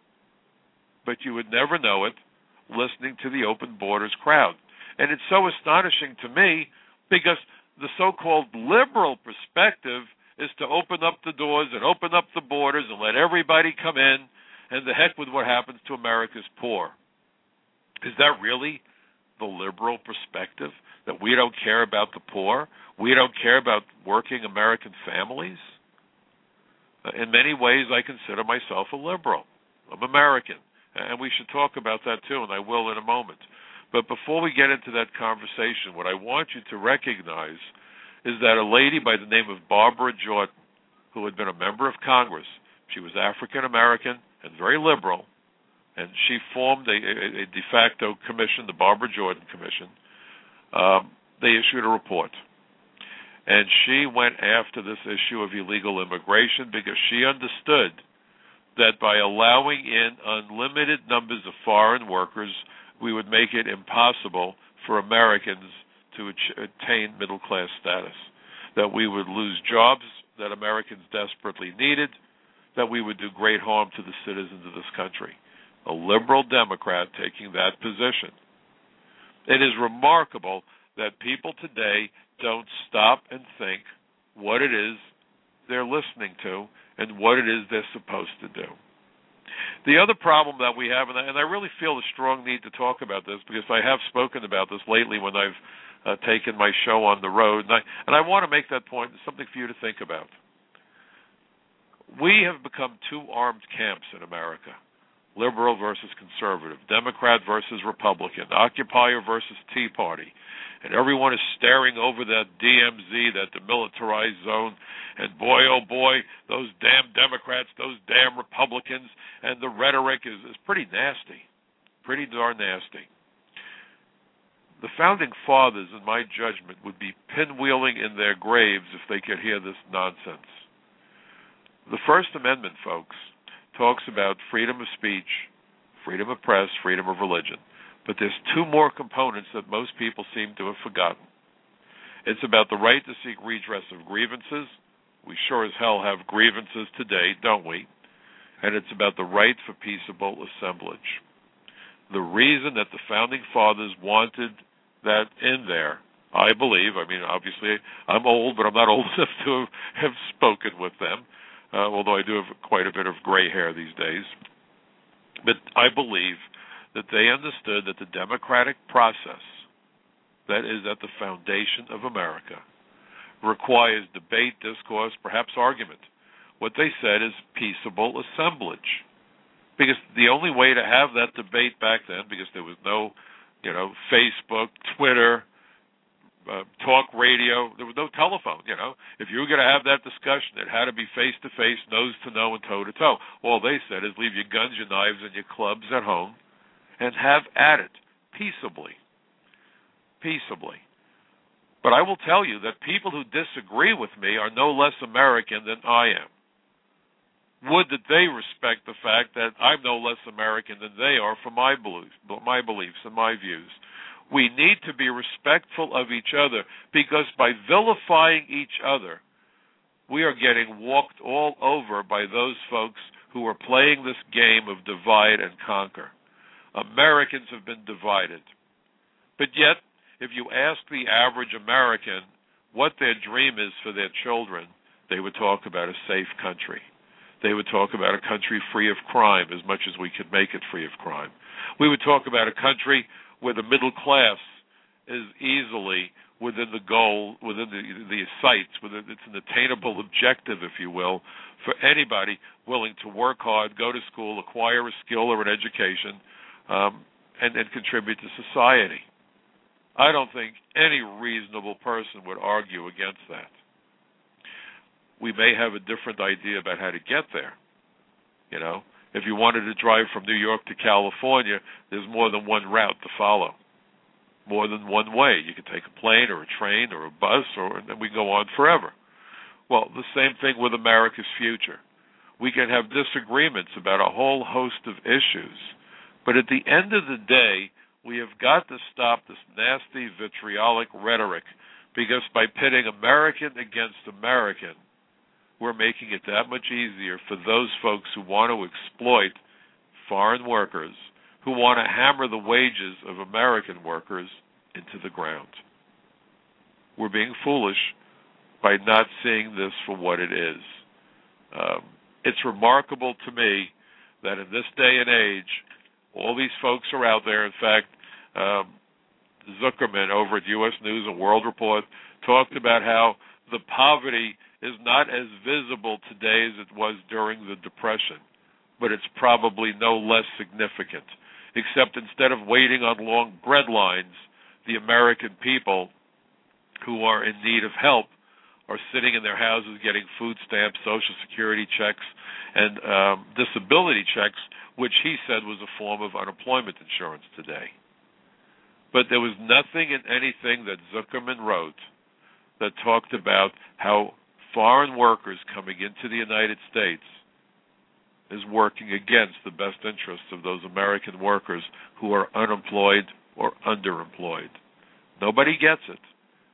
But you would never know it listening to the open borders crowd. And it's so astonishing to me because the so-called liberal perspective is to open up the doors and open up the borders and let everybody come in, and the heck with what happens to America's poor. Is that really the liberal perspective, that we don't care about the poor? We don't care about working American families? In many ways, I consider myself a liberal. I'm American, and we should talk about that too, and I will in a moment. But before we get into that conversation, what I want you to recognize is that a lady by the name of Barbara Jordan, who had been a member of Congress, she was African-American and very liberal, and she formed a de facto commission, the Barbara Jordan Commission. They issued a report. And she went after this issue of illegal immigration because she understood that by allowing in unlimited numbers of foreign workers, we would make it impossible for Americans to attain middle-class status, that we would lose jobs that Americans desperately needed, that we would do great harm to the citizens of this country. A liberal Democrat taking that position. It is remarkable that people today don't stop and think what it is they're listening to and what it is they're supposed to do. The other problem that we have, and I really feel a strong need to talk about this because I have spoken about this lately when I've taken my show on the road, and I want to make that point. It's something for you to think about. We have become two armed camps in America, liberal versus conservative, Democrat versus Republican, Occupier versus Tea Party. And everyone is staring over that DMZ, that demilitarized zone, and boy, oh boy, those damn Democrats, those damn Republicans, and the rhetoric is pretty nasty, pretty darn nasty. The Founding Fathers, in my judgment, would be pinwheeling in their graves if they could hear this nonsense. The First Amendment, folks, talks about freedom of speech, freedom of press, freedom of religion. But there's two more components that most people seem to have forgotten. It's about the right to seek redress of grievances. We sure as hell have grievances today, don't we? And it's about the right for peaceable assemblage. The reason that the Founding Fathers wanted that in there, I believe, obviously I'm old, but I'm not old enough to have spoken with them, although I do have quite a bit of gray hair these days. But I believe that they understood that the democratic process that is at the foundation of America requires debate, discourse, perhaps argument. What they said is peaceable assemblage. Because the only way to have that debate back then, because there was no, Facebook, Twitter, talk radio, there was no telephone, If you were going to have that discussion, it had to be face-to-face, nose-to-nose, and toe-to-toe. All they said is leave your guns, your knives, and your clubs at home and have at it peaceably. Peaceably. But I will tell you that people who disagree with me are no less American than I am. Would that they respect the fact that I'm no less American than they are for my beliefs and my views. We need to be respectful of each other because by vilifying each other, we are getting walked all over by those folks who are playing this game of divide and conquer. Americans have been divided. But yet, if you ask the average American what their dream is for their children, they would talk about a safe country. They would talk about a country free of crime as much as we could make it free of crime. We would talk about a country where the middle class is easily within the goal, within the sights, it's an attainable objective, if you will, for anybody willing to work hard, go to school, acquire a skill or an education, and contribute to society. I don't think any reasonable person would argue against that. We may have a different idea about how to get there. If you wanted to drive from New York to California, there's more than one route to follow, more than one way. You could take a plane or a train or a bus, and then we go on forever. Well, the same thing with America's future. We can have disagreements about a whole host of issues, but at the end of the day, we have got to stop this nasty, vitriolic rhetoric, because by pitting American against American, we're making it that much easier for those folks who want to exploit foreign workers, who want to hammer the wages of American workers into the ground. We're being foolish by not seeing this for what it is. It's remarkable to me that in this day and age, all these folks are out there. In fact, Zuckerman over at U.S. News and World Report talked about how the poverty is not as visible today as it was during the Depression, but it's probably no less significant, except instead of waiting on long bread lines, the American people who are in need of help are sitting in their houses getting food stamps, Social Security checks, and disability checks, which he said was a form of unemployment insurance today. But there was nothing in anything that Zuckerman wrote that talked about how foreign workers coming into the United States is working against the best interests of those American workers who are unemployed or underemployed. Nobody gets it.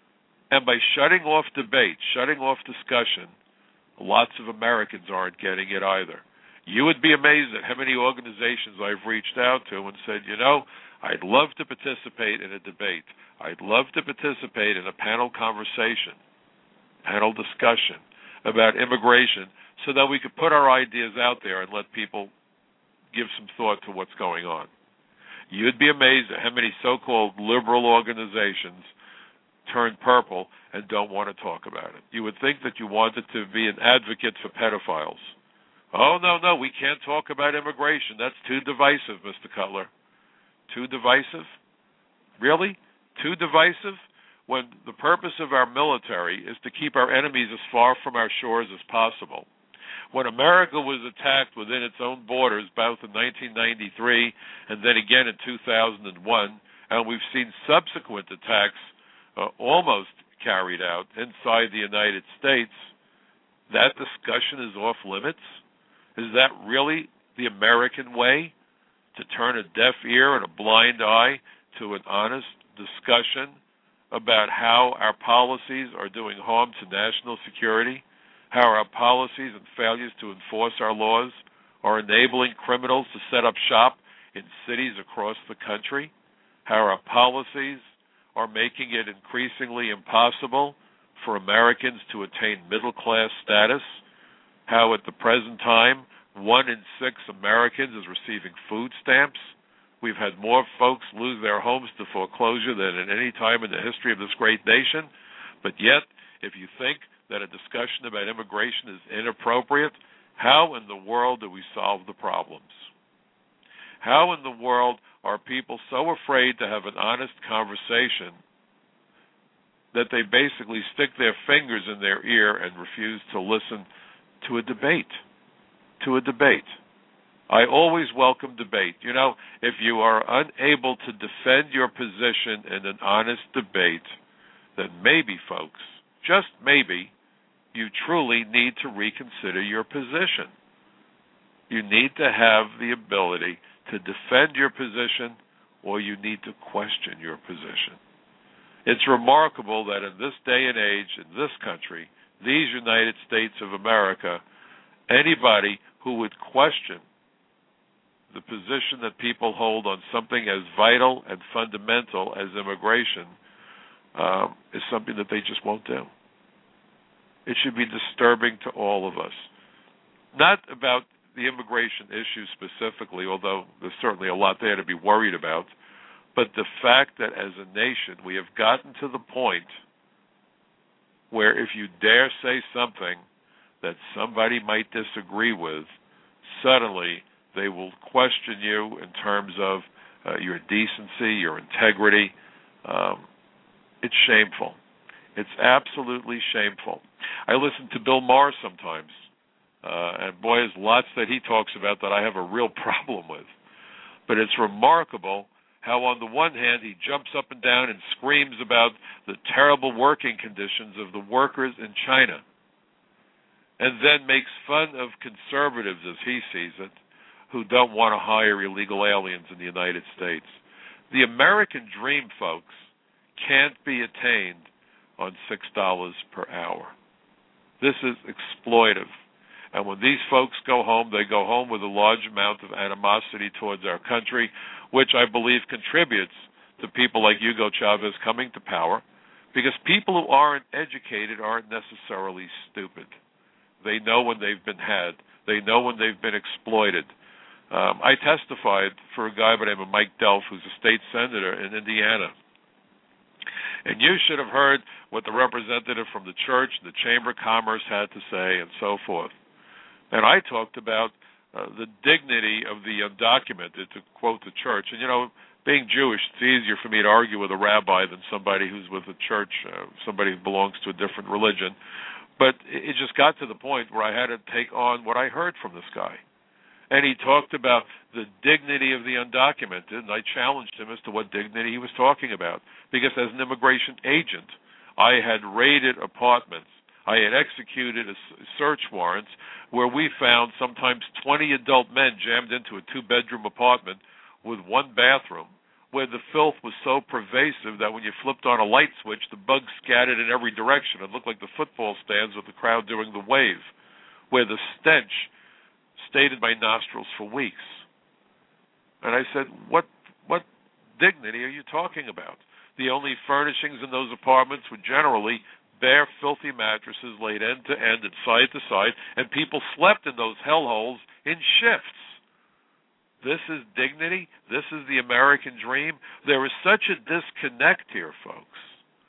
And by shutting off debate, shutting off discussion, lots of Americans aren't getting it either. You would be amazed at how many organizations I've reached out to and said, I'd love to participate in a debate. I'd love to participate in a panel conversation, panel discussion about immigration so that we could put our ideas out there and let people give some thought to what's going on. You'd be amazed at how many so-called liberal organizations turn purple and don't want to talk about it. You would think that you wanted to be an advocate for pedophiles. Oh, no, we can't talk about immigration. That's too divisive, Mr. Cutler. Too divisive? Really? Too divisive? When the purpose of our military is to keep our enemies as far from our shores as possible. When America was attacked within its own borders, both in 1993 and then again in 2001, and we've seen subsequent attacks almost carried out inside the United States, that discussion is off limits? Is that really the American way? To turn a deaf ear and a blind eye to an honest discussion about how our policies are doing harm to national security, how our policies and failures to enforce our laws are enabling criminals to set up shop in cities across the country, how our policies are making it increasingly impossible for Americans to attain middle-class status, how at the present time 1 in 6 Americans is receiving food stamps. We've had more folks lose their homes to foreclosure than at any time in the history of this great nation. But yet, if you think that a discussion about immigration is inappropriate, how in the world do we solve the problems? How in the world are people so afraid to have an honest conversation that they basically stick their fingers in their ear and refuse to listen to a debate? I always welcome debate. If you are unable to defend your position in an honest debate, then maybe, folks, just maybe, you truly need to reconsider your position. You need to have the ability to defend your position, or you need to question your position. It's remarkable that in this day and age, in this country, these United States of America, anybody who would question the position that people hold on something as vital and fundamental as immigration is something that they just won't do. It should be disturbing to all of us. Not about the immigration issue specifically, although there's certainly a lot there to be worried about, but the fact that as a nation we have gotten to the point where if you dare say something that somebody might disagree with, suddenly they will question you in terms of your decency, your integrity. It's shameful. It's absolutely shameful. I listen to Bill Maher sometimes, and boy, there's lots that he talks about that I have a real problem with. But it's remarkable how on the one hand he jumps up and down and screams about the terrible working conditions of the workers in China, and then makes fun of conservatives, as he sees it, who don't want to hire illegal aliens in the United States. The American dream, folks, can't be attained on $6 per hour. This is exploitive. And when these folks go home, they go home with a large amount of animosity towards our country, which I believe contributes to people like Hugo Chavez coming to power, because people who aren't educated aren't necessarily stupid. They know when they've been had. They know when they've been exploited. I testified for a guy by the name of Mike Delph, who's a state senator in Indiana. And you should have heard what the representative from the church, the Chamber of Commerce had to say, and so forth. And I talked about the dignity of the undocumented, to quote the church. And, being Jewish, it's easier for me to argue with a rabbi than somebody who's with a church, somebody who belongs to a different religion. But it just got to the point where I had to take on what I heard from this guy. And he talked about the dignity of the undocumented, and I challenged him as to what dignity he was talking about. Because as an immigration agent, I had raided apartments. I had executed search warrants where we found sometimes 20 adult men jammed into a 2-bedroom apartment with one bathroom, where the filth was so pervasive that when you flipped on a light switch, the bugs scattered in every direction. It looked like the football stands with the crowd during the wave, where the stench stayed in my nostrils for weeks. And I said, what dignity are you talking about? The only furnishings in those apartments were generally bare, filthy mattresses laid end to end and side to side, and people slept in those hellholes in shifts. This is dignity? This is the American dream? There is such a disconnect here, folks.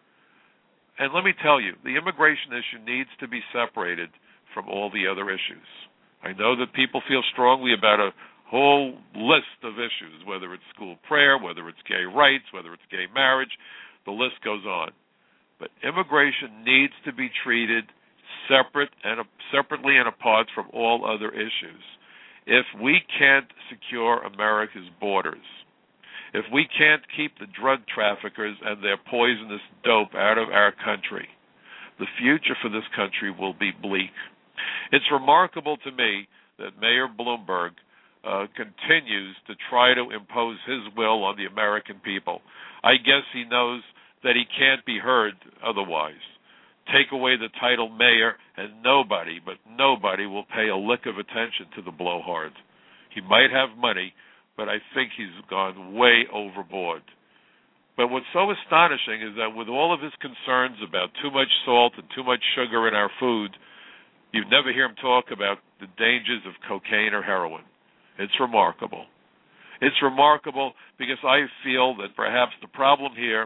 And let me tell you, the immigration issue needs to be separated from all the other issues. I know that people feel strongly about a whole list of issues, whether it's school prayer, whether it's gay rights, whether it's gay marriage, the list goes on. But immigration needs to be treated separately and apart from all other issues. If we can't secure America's borders, if we can't keep the drug traffickers and their poisonous dope out of our country, the future for this country will be bleak. It's remarkable to me that Mayor Bloomberg continues to try to impose his will on the American people. I guess he knows that he can't be heard otherwise. Take away the title mayor, and nobody will pay a lick of attention to the blowhard. He might have money, but I think he's gone way overboard. But what's so astonishing is that with all of his concerns about too much salt and too much sugar in our food, you never hear him talk about the dangers of cocaine or heroin. It's remarkable. It's remarkable because I feel that perhaps the problem here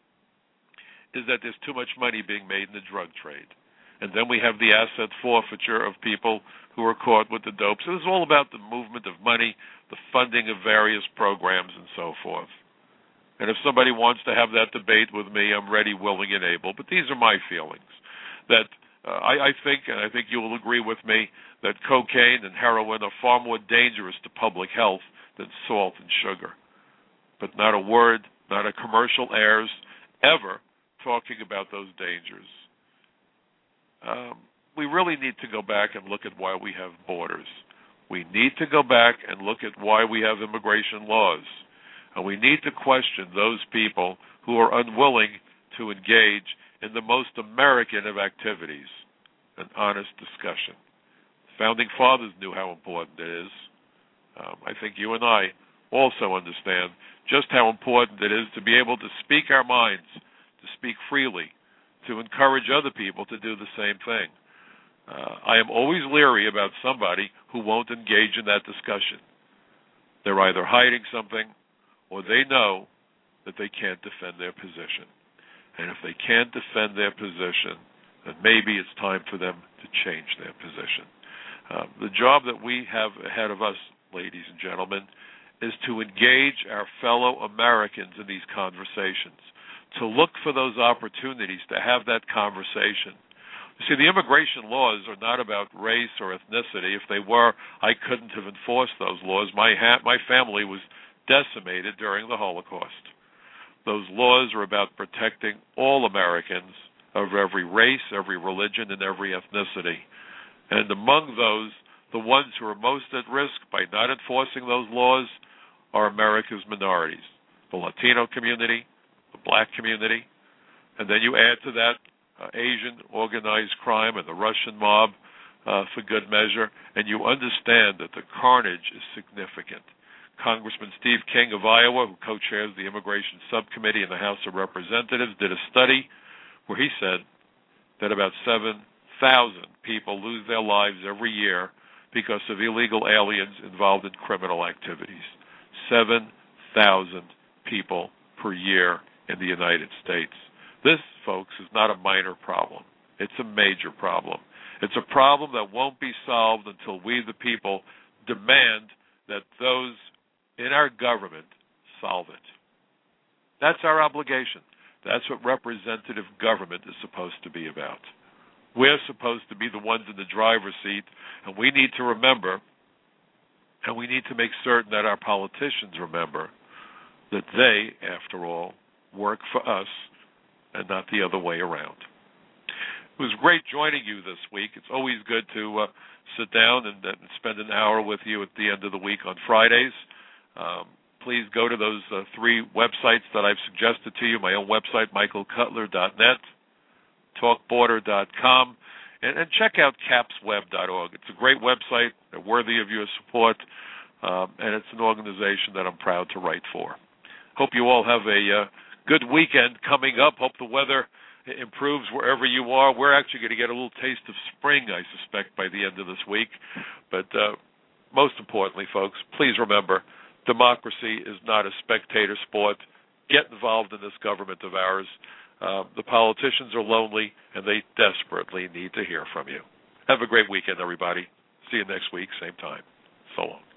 is that there's too much money being made in the drug trade. And then we have the asset forfeiture of people who are caught with the dope. So it's all about the movement of money, the funding of various programs, and so forth. And if somebody wants to have that debate with me, I'm ready, willing, and able. But these are my feelings. That I think, and I think you will agree with me, that cocaine and heroin are far more dangerous to public health than salt and sugar. But not a word, not a commercial airs, ever talking about those dangers. We really need to go back and look at why we have borders. We need to go back and look at why we have immigration laws. And we need to question those people who are unwilling to engage in the most American of activities, an honest discussion. Founding fathers knew how important it is. I think you and I also understand just how important it is to be able to speak our minds, to speak freely, to encourage other people to do the same thing. I am always leery about somebody who won't engage in that discussion. They're either hiding something or they know that they can't defend their position. And if they can't defend their position, then maybe it's time for them to change their position. The job that we have ahead of us, ladies and gentlemen, is to engage our fellow Americans in these conversations, to look for those opportunities to have that conversation. You see, the immigration laws are not about race or ethnicity. If they were, I couldn't have enforced those laws. My family was decimated during the Holocaust. Those laws are about protecting all Americans of every race, every religion, and every ethnicity. And among those, the ones who are most at risk by not enforcing those laws are America's minorities, the Latino community, the black community, and then you add to that Asian organized crime and the Russian mob for good measure, and you understand that the carnage is significant. Congressman Steve King of Iowa, who co-chairs the Immigration Subcommittee in the House of Representatives, did a study where he said that about 7,000 people lose their lives every year because of illegal aliens involved in criminal activities. 7,000 people per year in the United States. This, folks, is not a minor problem. It's a major problem. It's a problem that won't be solved until we, the people, demand that those in our government solve it. That's our obligation. That's what representative government is supposed to be about. We're supposed to be the ones in the driver's seat, and we need to remember, and we need to make certain that our politicians remember that they, after all, work for us and not the other way around. It was great joining you this week. It's always good to sit down and spend an hour with you at the end of the week on Fridays. Please go to those 3 websites that I've suggested to you, my own website, michaelcutler.net, talkborder.com, and check out capsweb.org. It's a great website. They're worthy of your support, and it's an organization that I'm proud to write for. Hope you all have a good weekend coming up. Hope the weather improves wherever you are. We're actually going to get a little taste of spring, I suspect, by the end of this week. But most importantly, folks, please remember, democracy is not a spectator sport. Get involved in this government of ours. The politicians are lonely, and they desperately need to hear from you. Have a great weekend, everybody. See you next week, same time. So long.